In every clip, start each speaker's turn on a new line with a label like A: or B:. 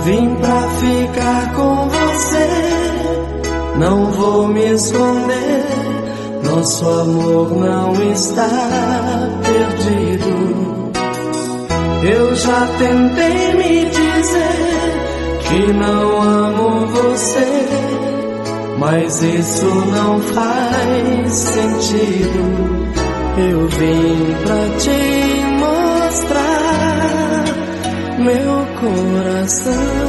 A: Vim pra ficar com você, não vou me esconder. Nosso amor não está perdido. Eu já tentei me dizer que não amo você, mas isso não faz sentido. Eu vim pra te mostrar meu coração.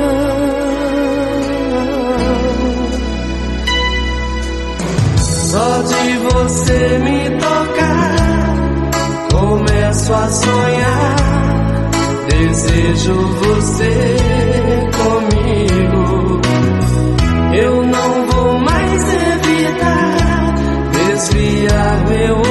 A: Só de você me tocar, começo a sonhar. Desejo você comigo. Eu não vou mais evitar, desviar meu